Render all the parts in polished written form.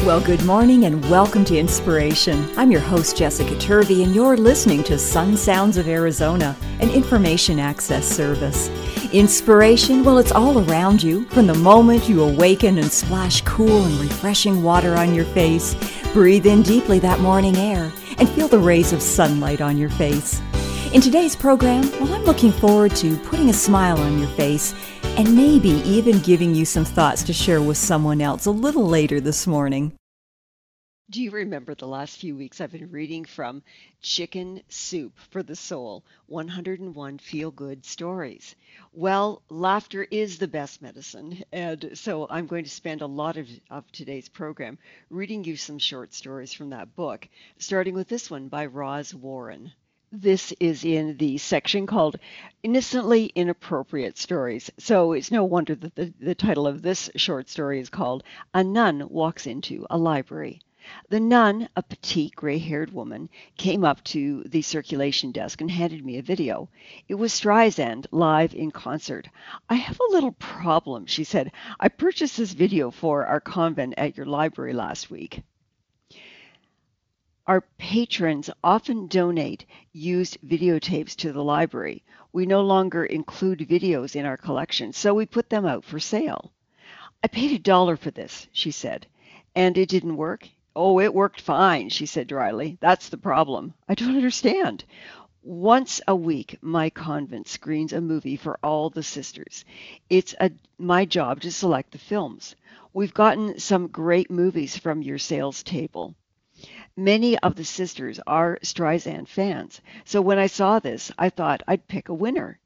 Well, good morning and welcome to Inspiration. I'm your host, Jessica Turvey, and you're listening to Sun Sounds of Arizona, an information access service. Inspiration, well, it's all around you. From the moment you awaken and splash cool and refreshing water on your face, breathe in deeply that morning air, and feel the rays of sunlight on your face. In today's program, well, I'm looking forward to putting a smile on your face and maybe even giving you some thoughts to share with someone else a little later this morning. Do you remember the last few weeks I've been reading from Chicken Soup for the Soul, 101 Feel-Good Stories? Well, laughter is the best medicine, and so I'm going to spend a lot of today's program reading you some short stories from that book, starting with this one by Roz Warren. This is in the section called Innocently Inappropriate Stories, so it's no wonder that the title of this short story is called A Nun Walks into a Library. The nun, a petite, gray-haired woman, came up to the circulation desk and handed me a video. It was Streisand live in concert. "I have a little problem," she said. "I purchased this video for our convent at your library last week. Our patrons often donate used videotapes to the library. We no longer include videos in our collection, so we put them out for sale." "I paid $1 for this," she said. "And it didn't work?" "Oh, it worked fine," she said dryly. "That's the problem." "I don't understand." "Once a week, my convent screens a movie for all the sisters. It's my job to select the films. We've gotten some great movies from your sales table. Many of the sisters are Streisand fans, so when I saw this, I thought I'd pick a winner."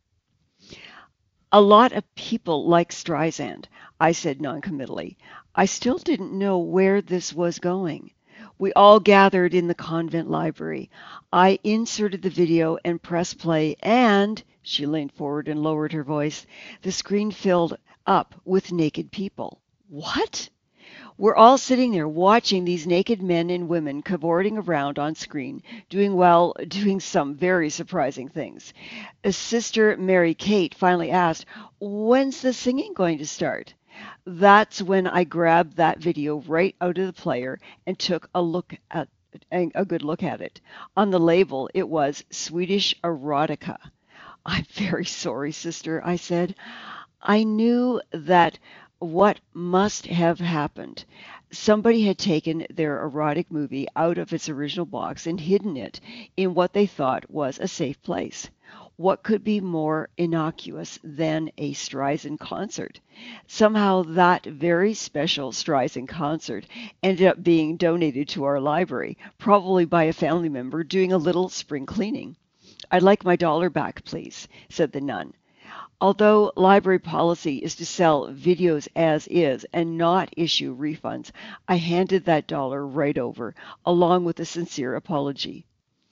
"A lot of people like Streisand," I said noncommittally. I still didn't know where this was going. We all gathered in the convent library. I inserted the video and pressed play, and, she leaned forward and lowered her voice, the screen filled up with naked people. "What?" "We're all sitting there watching these naked men and women cavorting around on screen, doing some very surprising things. Sister Mary Kate finally asked, 'When's the singing going to start?' That's when I grabbed that video right out of the player and took a good look at it. On the label, it was Swedish erotica." "I'm very sorry, sister," I said. I knew that what must have happened. Somebody had taken their erotic movie out of its original box and hidden it in what they thought was a safe place. What could be more innocuous than a Streisand concert? Somehow that very special Streisand concert ended up being donated to our library, probably by a family member doing a little spring cleaning. "I'd like my $1 back, please," said the nun. Although library policy is to sell videos as is and not issue refunds, I handed that $1 right over, along with a sincere apology.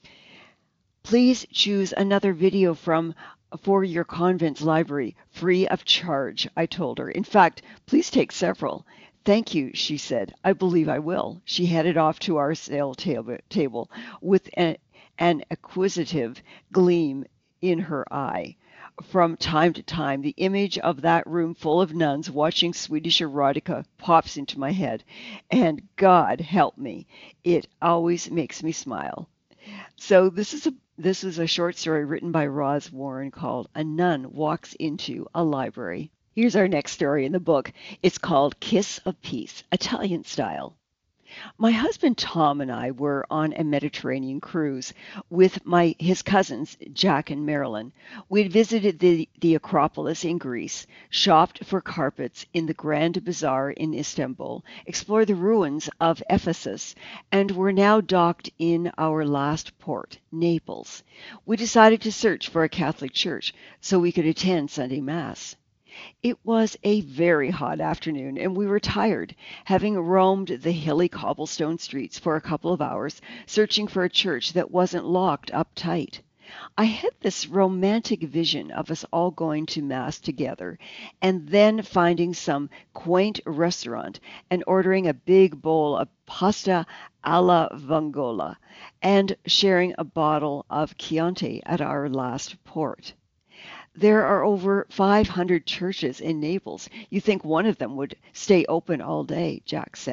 "Please choose another video for your convent's library, free of charge," I told her. "In fact, please take several." "Thank you," she said. "I believe I will." She headed off to our sale table with an acquisitive gleam in her eye. From time to time, the image of that room full of nuns watching Swedish erotica pops into my head, and God help me, it always makes me smile. So this is a short story written by Roz Warren called A Nun Walks into a Library. Here's our next story in the book. It's called Kiss of Peace, Italian Style. My husband Tom and I were on a Mediterranean cruise with his cousins, Jack and Marilyn. We'd visited the Acropolis in Greece, shopped for carpets in the Grand Bazaar in Istanbul, explored the ruins of Ephesus, and were now docked in our last port, Naples. We decided to search for a Catholic church so we could attend Sunday Mass. It was a very hot afternoon, and we were tired, having roamed the hilly cobblestone streets for a couple of hours, searching for a church that wasn't locked up tight. I had this romantic vision of us all going to Mass together, and then finding some quaint restaurant and ordering a big bowl of pasta alla vongola, and sharing a bottle of Chianti at our last port. There are over 500 churches in Naples. You think one of them would stay open all day, Jack said.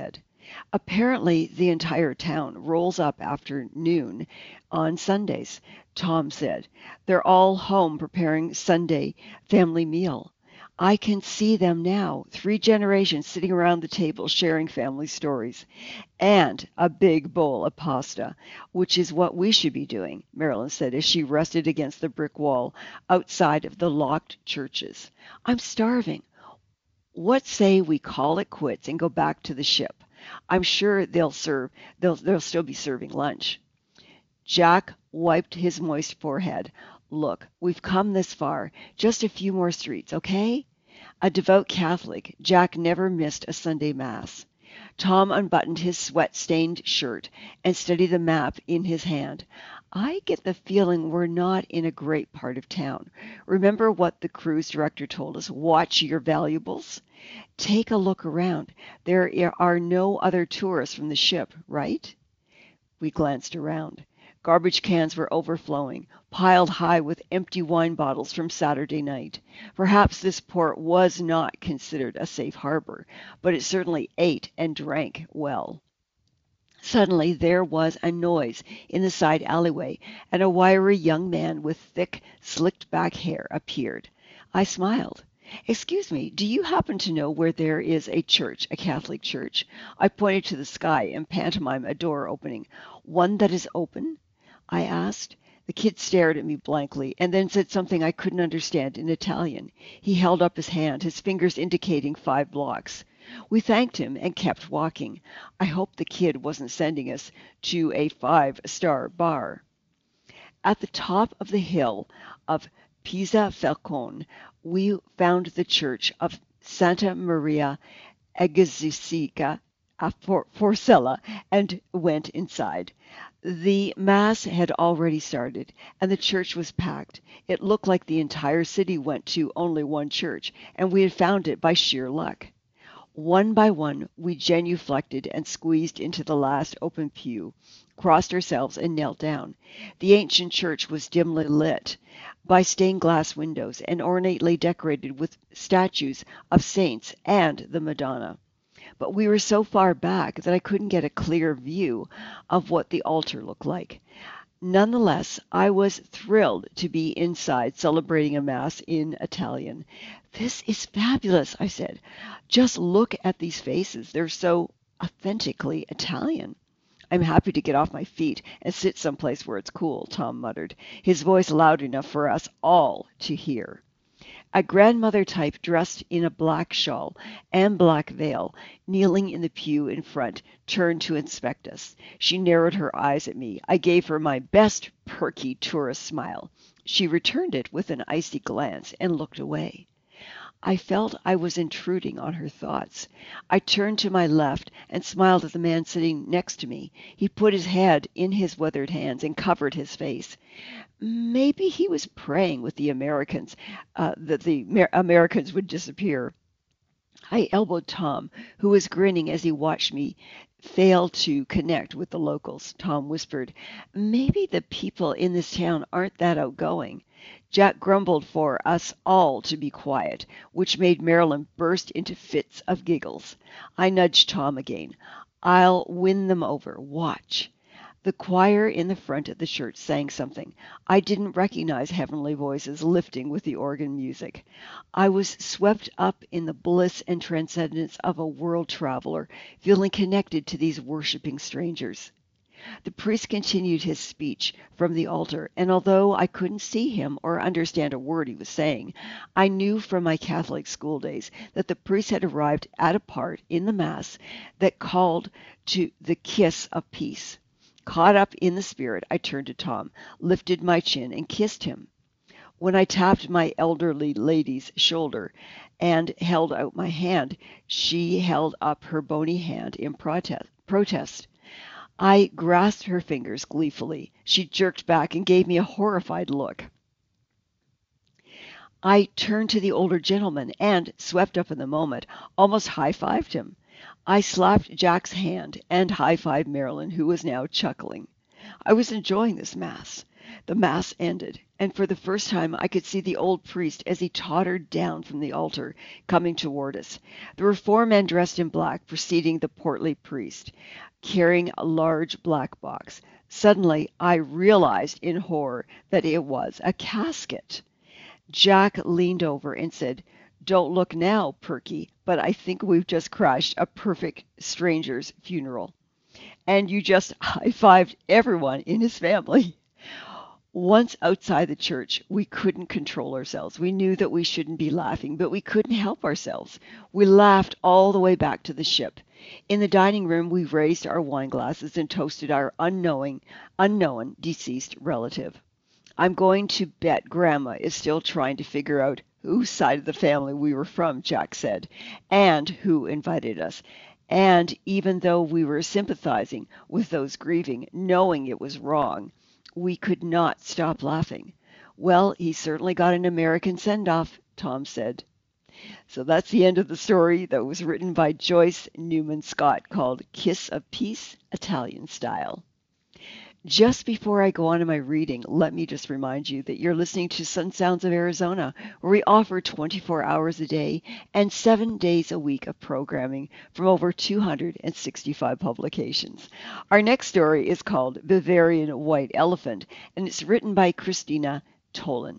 Apparently, the entire town rolls up after noon on Sundays, Tom said. They're all home preparing Sunday family meal. I can see them now, 3 generations sitting around the table sharing family stories. And a big bowl of pasta, which is what we should be doing, Marilyn said as she rested against the brick wall outside of the locked churches. I'm starving. What say we call it quits and go back to the ship? I'm sure they'll still be serving lunch. Jack wiped his moist forehead. Look, we've come this far. Just a few more streets, okay? A devout Catholic, Jack never missed a Sunday Mass. Tom unbuttoned his sweat-stained shirt and studied the map in his hand. I get the feeling we're not in a great part of town. Remember what the cruise director told us, watch your valuables? Take a look around. There are no other tourists from the ship, right? We glanced around. Garbage cans were overflowing, piled high with empty wine bottles from Saturday night. Perhaps this port was not considered a safe harbor, but it certainly ate and drank well. Suddenly there was a noise in the side alleyway, and a wiry young man with thick, slicked-back hair appeared. I smiled. "Excuse me, do you happen to know where there is a church, a Catholic church?" I pointed to the sky and pantomimed a door opening. "One that is open?" I asked. The kid stared at me blankly and then said something I couldn't understand in Italian. He held up his hand, his fingers indicating 5 blocks. We thanked him and kept walking. I hoped the kid wasn't sending us to a 5-star bar. At the top of the hill of Piazza Falcone, we found the church of Santa Maria Egizica Forcella and went inside. The Mass had already started, and the church was packed. It looked like the entire city went to only one church, and we had found it by sheer luck. One by one, we genuflected and squeezed into the last open pew, crossed ourselves, and knelt down. The ancient church was dimly lit by stained glass windows and ornately decorated with statues of saints and the Madonna. But we were so far back that I couldn't get a clear view of what the altar looked like. Nonetheless, I was thrilled to be inside celebrating a Mass in Italian. "This is fabulous," I said. "Just look at these faces. They're so authentically Italian." "I'm happy to get off my feet and sit someplace where it's cool," Tom muttered, his voice loud enough for us all to hear. A grandmother type dressed in a black shawl and black veil, kneeling in the pew in front, turned to inspect us. She narrowed her eyes at me. I gave her my best perky tourist smile. She returned it with an icy glance and looked away. I felt I was intruding on her thoughts. I turned to my left and smiled at the man sitting next to me. He put his head in his withered hands and covered his face. Maybe he was praying with the Americans that the Americans would disappear. I elbowed Tom, who was grinning as he watched me fail to connect with the locals. Tom whispered, "Maybe the people in this town aren't that outgoing." Jack grumbled for us all to be quiet, which made Marilyn burst into fits of giggles. I nudged Tom again. "I'll win them over. Watch." The choir in the front of the church sang something. I didn't recognize heavenly voices lifting with the organ music. I was swept up in the bliss and transcendence of a world traveler, feeling connected to these worshiping strangers. The priest continued his speech from the altar, and although I couldn't see him or understand a word he was saying, I knew from my Catholic school days that the priest had arrived at a part in the Mass that called to the kiss of peace. Caught up in the spirit, I turned to Tom, lifted my chin, and kissed him. When I tapped my elderly lady's shoulder and held out my hand, she held up her bony hand in protest. I grasped her fingers gleefully. She jerked back and gave me a horrified look. I turned to the older gentleman and, swept up in the moment, almost high-fived him. I slapped Jack's hand and high-fived Marilyn, who was now chuckling. I was enjoying this Mass. The Mass ended, and for the first time I could see the old priest as he tottered down from the altar, coming toward us. There were 4 men dressed in black preceding the portly priest, carrying a large black box. Suddenly I realized in horror that it was a casket. Jack leaned over and said, "Don't look now, Perky, but I think we've just crashed a perfect stranger's funeral." And you just high-fived everyone in his family. Once outside the church, we couldn't control ourselves. We knew that we shouldn't be laughing, but we couldn't help ourselves. We laughed all the way back to the ship. In the dining room, we raised our wine glasses and toasted our unknown deceased relative. "I'm going to bet Grandma is still trying to figure out whose side of the family we were from," Jack said, "and who invited us." And even though we were sympathizing with those grieving, knowing it was wrong, we could not stop laughing. "Well, he certainly got an American send-off," Tom said. So that's the end of the story that was written by Joyce Newman Scott, called Kiss of Peace, Italian Style. Just before I go on to my reading, let me just remind you that you're listening to Sun Sounds of Arizona, where we offer 24 hours a day and 7 days a week of programming from over 265 publications. Our next story is called Bavarian White Elephant, and it's written by Christina Tolan.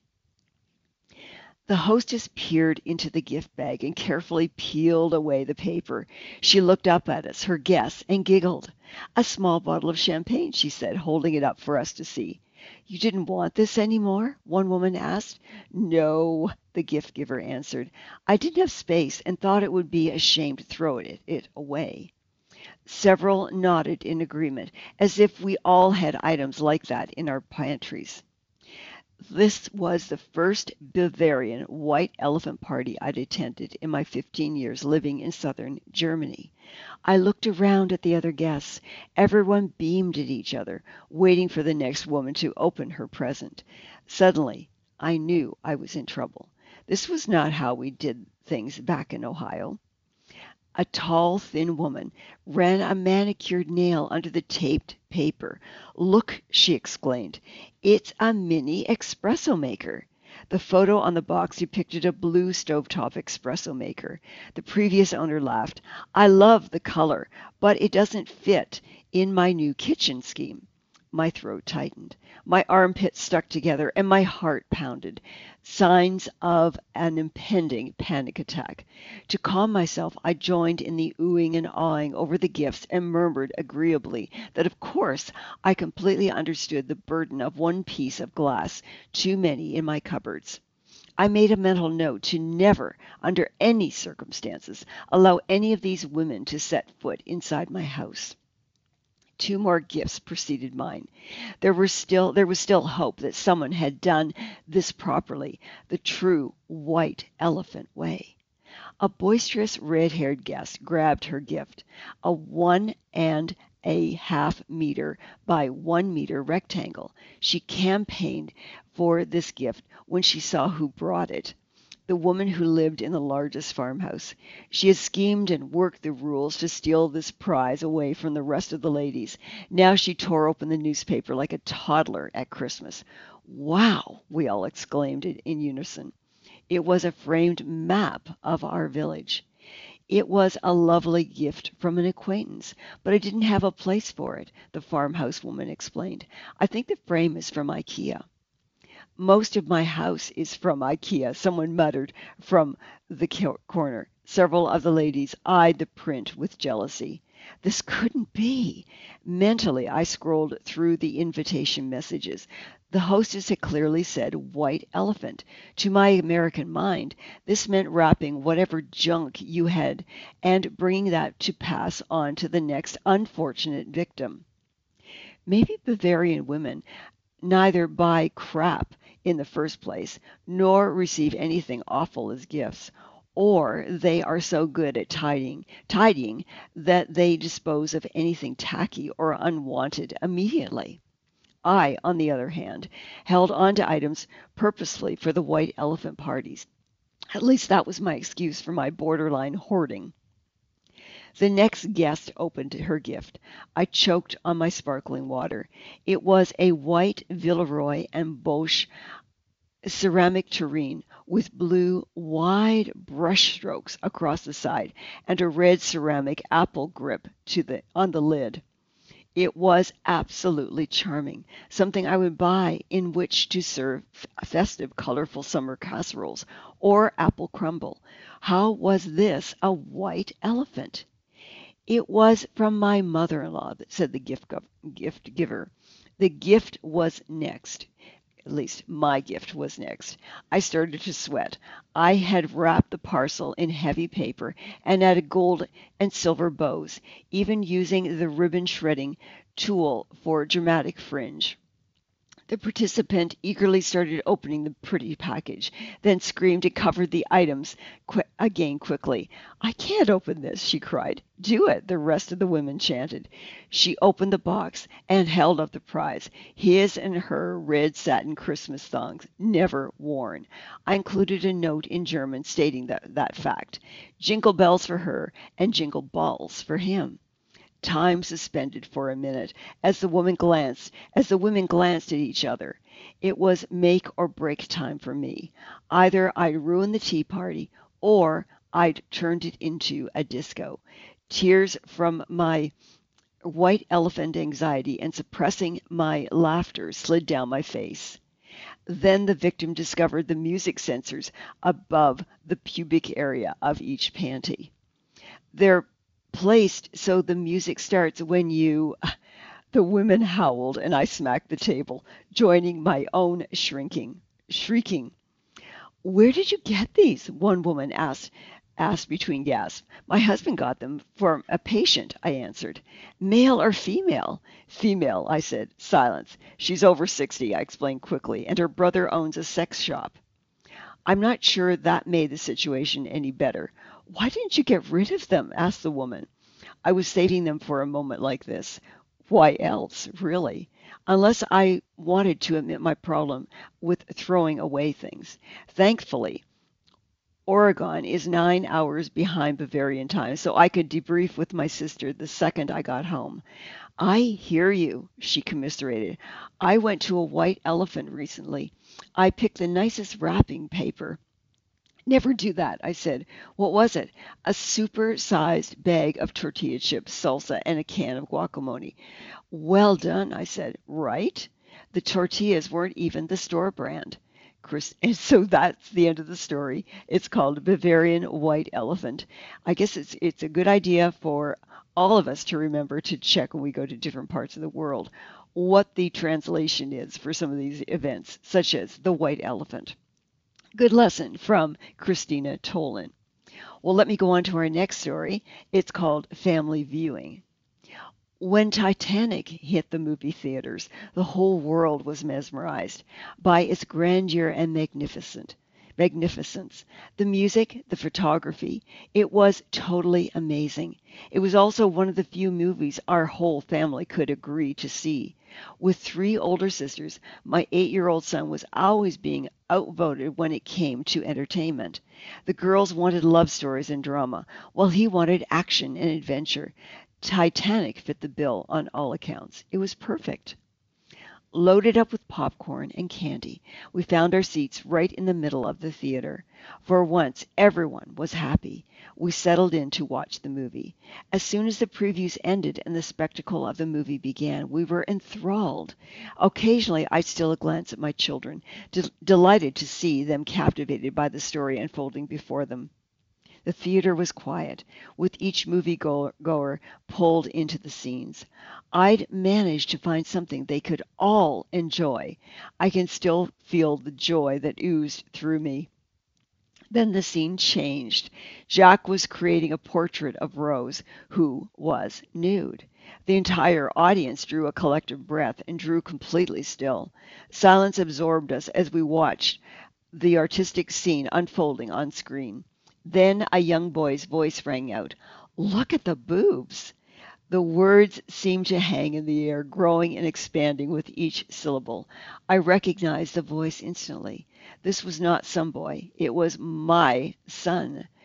The hostess peered into the gift bag and carefully peeled away the paper. She looked up at us, her guests, and giggled. "A small bottle of champagne," she said, holding it up for us to see. "You didn't want this anymore?" one woman asked. "No," the gift giver answered. "I didn't have space and thought it would be a shame to throw it away." Several nodded in agreement, as if we all had items like that in our pantries. This was the first Bavarian white elephant party I'd attended in my 15 years living in southern Germany. I looked around at the other guests. Everyone beamed at each other, waiting for the next woman to open her present. Suddenly, I knew I was in trouble. This was not how we did things back in Ohio. A tall, thin woman ran a manicured nail under the taped paper. "Look," she exclaimed, "it's a mini espresso maker." The photo on the box depicted a blue stovetop espresso maker. The previous owner laughed. "I love the color, but it doesn't fit in my new kitchen scheme." My throat tightened. My armpits stuck together and my heart pounded. Signs of an impending panic attack. To calm myself, I joined in the oohing and awing over the gifts and murmured agreeably that of course I completely understood the burden of one piece of glass too many in my cupboards. I made a mental note to never, under any circumstances, allow any of these women to set foot inside my house. 2 more gifts preceded mine. There was still hope that someone had done this properly, the true white elephant way. A boisterous red-haired guest grabbed her gift, a 1.5 meter by 1 meter rectangle. She campaigned for this gift when she saw who brought it. The woman who lived in the largest farmhouse. She had schemed and worked the rules to steal this prize away from the rest of the ladies. Now she tore open the newspaper like a toddler at Christmas. "Wow!" we all exclaimed in unison. It was a framed map of our village. "It was a lovely gift from an acquaintance, but I didn't have a place for it," the farmhouse woman explained. "I think the frame is from IKEA." "Most of my house is from IKEA," someone muttered from the corner. Several of the ladies eyed the print with jealousy. This couldn't be. Mentally, I scrolled through the invitation messages. The hostess had clearly said white elephant. To my American mind, this meant wrapping whatever junk you had and bringing that to pass on to the next unfortunate victim. Maybe Bavarian women neither buy crap in the first place, nor receive anything awful as gifts, or they are so good at tidying that they dispose of anything tacky or unwanted immediately. I, on the other hand, held on to items purposefully for the white elephant parties. At least that was my excuse for my borderline hoarding. The next guest opened her gift. I choked on my sparkling water. It was a white Villeroy and Bosch ceramic tureen with blue, wide brush strokes across the side and a red ceramic apple grip on the lid. It was absolutely charming, something I would buy in which to serve festive, colorful summer casseroles or apple crumble. How was this a white elephant? It was from my mother-in-law, said the gift giver. The gift was next. At least my gift was next. I started to sweat. I had wrapped the parcel in heavy paper and added gold and silver bows, even using the ribbon shredding tool for dramatic fringe. The participant eagerly started opening the pretty package, then screamed and covered the items again quickly. "I can't open this," she cried. "Do it," the rest of the women chanted. She opened the box and held up the prize, his and her red satin Christmas thongs, never worn. I included a note in German stating that fact. Jingle bells for her and jingle balls for him. Time suspended for a minute as the women glanced at each other. It was make or break time for me. Either I'd ruin the tea party or I'd turned it into a disco. Tears from my white elephant anxiety and suppressing my laughter slid down my face. Then the victim discovered the music sensors above the pubic area of each panty. They're placed so the music starts when you. The women howled and I smacked the table, joining my own shrieking. "Where did you get these?" one woman asked between gasps. "My husband got them for a patient," I answered. "Male or female?" "Female," I said. "Silence. She's over 60, I explained quickly, and her brother owns a sex shop. I'm not sure that made the situation any better. "Why didn't you get rid of them?" asked the woman. I was saving them for a moment like this. Why else, really? Unless I wanted to admit my problem with throwing away things. Thankfully, Oregon is 9 hours behind Bavarian time, so I could debrief with my sister the second I got home. "I hear you," she commiserated. "I went to a white elephant recently. I picked the nicest wrapping paper." "Never do that," I said. "What was it?" "A super-sized bag of tortilla chips, salsa, and a can of guacamole." "Well done," I said. "Right?" The tortillas weren't even the store brand. And so that's the end of the story. It's called Bavarian White Elephant. I guess it's a good idea for all of us to remember to check when we go to different parts of the world what the translation is for some of these events, such as the white elephant. Good lesson from Christina Tolan. Well, let me go on to our next story. It's called Family Viewing. When Titanic hit the movie theaters, the whole world was mesmerized by its grandeur and magnificence. The music, the photography, it was totally amazing. It was also one of the few movies our whole family could agree to see. With 3 older sisters, my 8-year-old son was always being outvoted when it came to entertainment. The girls wanted love stories and drama, while he wanted action and adventure. Titanic fit the bill on all accounts. It was perfect. Loaded up with popcorn and candy, we found our seats right in the middle of the theater. For once, everyone was happy. We settled in to watch the movie. As soon as the previews ended and the spectacle of the movie began, we were enthralled. Occasionally, I'd steal a glance at my children, delighted to see them captivated by the story unfolding before them. The theater was quiet, with each moviegoer pulled into the scenes. I'd managed to find something they could all enjoy. I can still feel the joy that oozed through me. Then the scene changed. Jack was creating a portrait of Rose, who was nude. The entire audience drew a collective breath and drew completely still. Silence absorbed us as we watched the artistic scene unfolding on screen. Then a young boy's voice rang out, "Look at the boobs!" The words seemed to hang in the air, growing and expanding with each syllable. I recognized the voice instantly. This was not some boy. It was my son.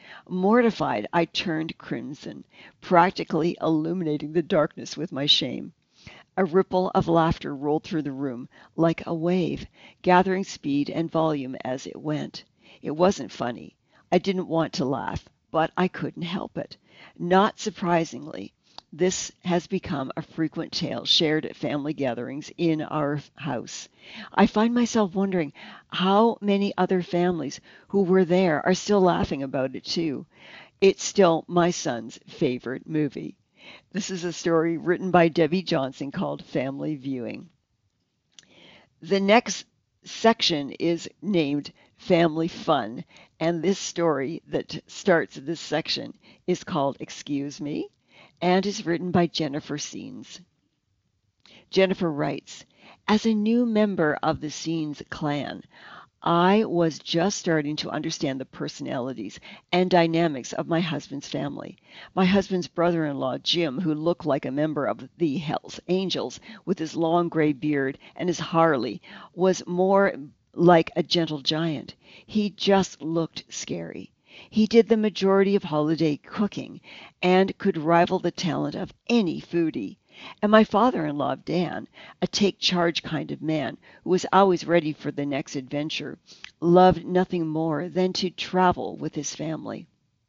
Mortified, I turned crimson, practically illuminating the darkness with my shame. A ripple of laughter rolled through the room like a wave, gathering speed and volume as it went. It wasn't funny. I didn't want to laugh, but I couldn't help it. Not surprisingly, this has become a frequent tale shared at family gatherings in our house. I find myself wondering how many other families who were there are still laughing about it too. It's still my son's favorite movie. This is a story written by Debbie Johnson called Family Viewing. The next section is named Family Fun, and this story that starts this section is called Excuse Me and is written by Jennifer Scenes. Jennifer writes, as a new member of the Scenes clan, I was just starting to understand the personalities and dynamics of my husband's family. My husband's brother-in-law, Jim, who looked like a member of the Hells Angels with his long gray beard and his Harley, was more like a gentle giant. He just looked scary. He did the majority of holiday cooking and could rival the talent of any foodie. And my father-in-law, Dan, a take-charge kind of man who was always ready for the next adventure, loved nothing more than to travel with his family.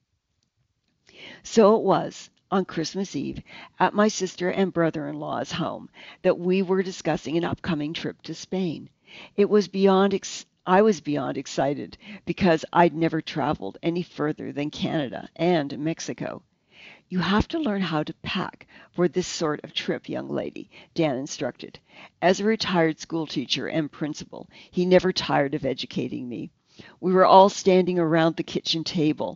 So it was on Christmas Eve at my sister and brother-in-law's home that we were discussing an upcoming trip to Spain. I was beyond excited because I'd never traveled any further than Canada and Mexico. You have to learn how to pack for this sort of trip, young lady, Dan instructed. As a retired schoolteacher and principal, he never tired of educating me. We were all standing around the kitchen table,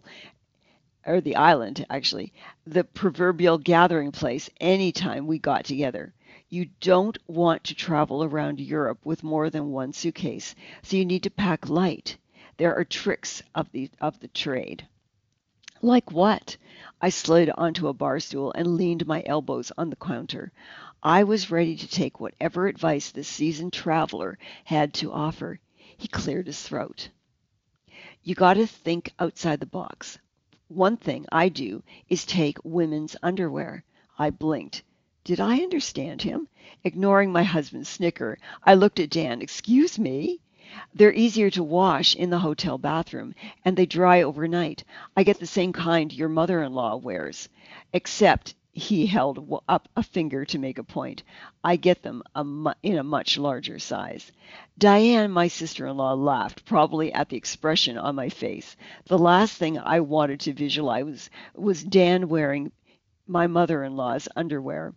or the island, actually, the proverbial gathering place anytime we got together. You don't want to travel around Europe with more than one suitcase, so you need to pack light. There are tricks of the trade. Like what? I slid onto a bar stool and leaned my elbows on the counter. I was ready to take whatever advice this seasoned traveler had to offer. He cleared his throat. You got to think outside the box. One thing I do is take women's underwear. I blinked. Did I understand him? Ignoring my husband's snicker, I looked at Dan. Excuse me? They're easier to wash in the hotel bathroom, and they dry overnight. I get the same kind your mother-in-law wears, except he held up a finger to make a point. I get them in a much larger size. Diane, my sister-in-law, laughed, probably at the expression on my face. The last thing I wanted to visualize was Dan wearing my mother-in-law's underwear.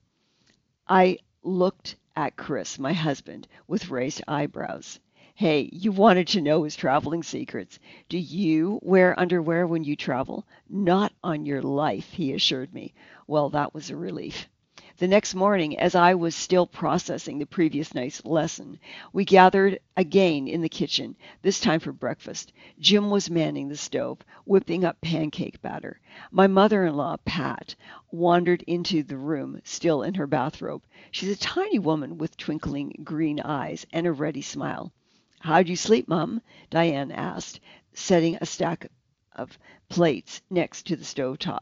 I looked at Chris, my husband, with raised eyebrows. Hey, you wanted to know his traveling secrets. Do you wear underwear when you travel? Not on your life, he assured me. Well, that was a relief. The next morning, as I was still processing the previous night's lesson, we gathered again in the kitchen, this time for breakfast. Jim was manning the stove, whipping up pancake batter. My mother-in-law, Pat, wandered into the room, still in her bathrobe. She's a tiny woman with twinkling green eyes and a ready smile. How'd you sleep, Mum? Diane asked, setting a stack of plates next to the stovetop.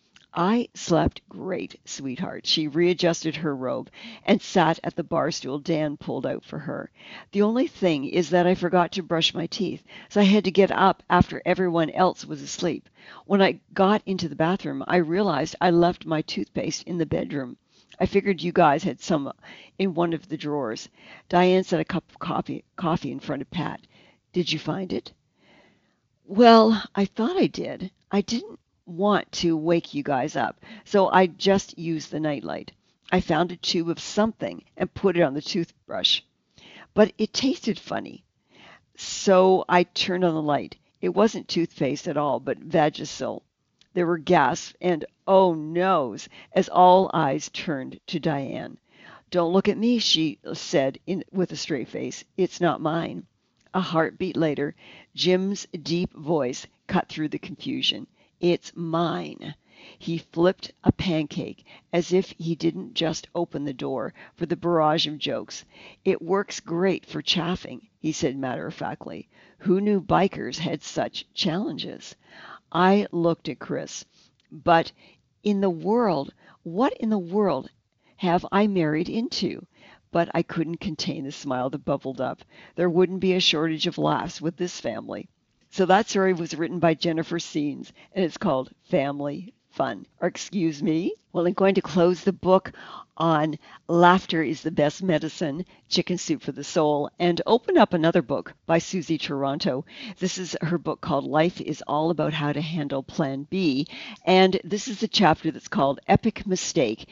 I slept great, sweetheart. She readjusted her robe and sat at the bar stool Dan pulled out for her. The only thing is that I forgot to brush my teeth, so I had to get up after everyone else was asleep. When I got into the bathroom, I realized I left my toothpaste in the bedroom. I figured you guys had some in one of the drawers. Diane set a cup of coffee in front of Pat. Did you find it? Well, I thought I did. I didn't want to wake you guys up, so I just used the nightlight. I found a tube of something and put it on the toothbrush. But it tasted funny. So I turned on the light. It wasn't toothpaste at all, but Vagisil. There were gasps and oh no's as all eyes turned to Diane. Don't look at me, she said with a straight face. It's not mine. A heartbeat later, Jim's deep voice cut through the confusion. It's mine. He flipped a pancake as if he didn't just open the door for the barrage of jokes. It works great for chaffing, he said matter-of-factly. Who knew bikers had such challenges? I looked at Chris, but in the world, what in the world have I married into? But I couldn't contain the smile that bubbled up. There wouldn't be a shortage of laughs with this family. So that story was written by Jennifer Seens, and it's called Family Fun. Or excuse me. Well, I'm going to close the book on Laughter is the Best Medicine, Chicken Soup for the Soul, and open up another book by Susie Toronto. This is her book called Life is All About How to Handle Plan B, and this is the chapter that's called Epic Mistake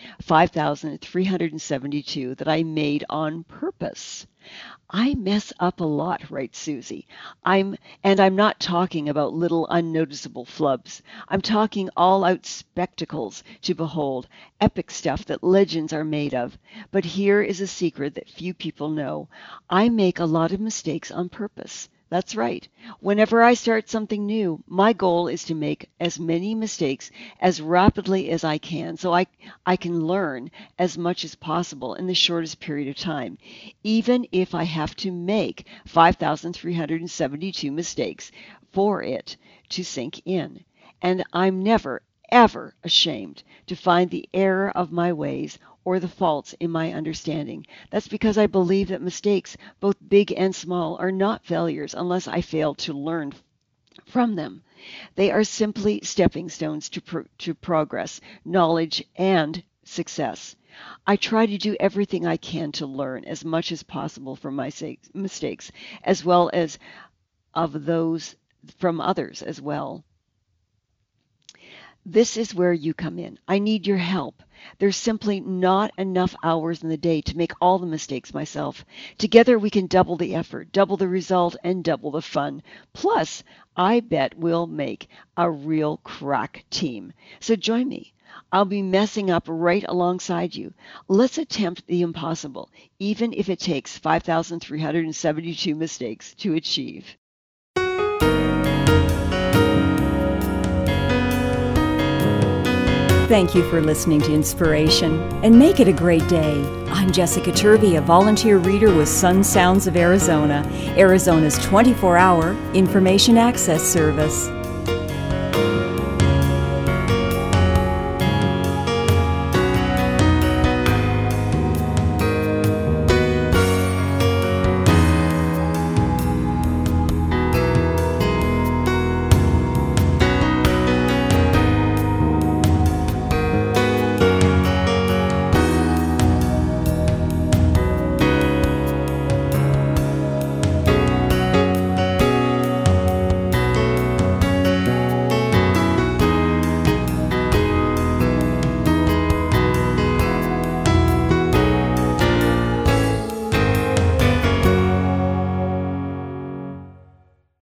5372 that I made on purpose. I mess up a lot, writes Susie. I'm not talking about little unnoticeable flubs. I'm talking all-out spectacles to behold, epic stuff that legends are made of. But here is a secret that few people know. I make a lot of mistakes on purpose. That's right. Whenever I start something new, my goal is to make as many mistakes as rapidly as I can so I can learn as much as possible in the shortest period of time, even if I have to make 5,372 mistakes for it to sink in. And I'm never, ever ashamed to find the error of my ways or the faults in my understanding. That's because I believe that mistakes, both big and small, are not failures unless I fail to learn from them. They are simply stepping stones to progress, knowledge, and success. I try to do everything I can to learn as much as possible from my mistakes, as well as of those from others as well. This is where you come in. I need your help. There's simply not enough hours in the day to make all the mistakes myself. Together we can double the effort, double the result, and double the fun. Plus, I bet we'll make a real crack team. So join me. I'll be messing up right alongside you. Let's attempt the impossible, even if it takes 5,372 mistakes to achieve. Thank you for listening to Inspiration, and make it a great day. I'm Jessica Turvey, a volunteer reader with Sun Sounds of Arizona, Arizona's 24-hour information access service.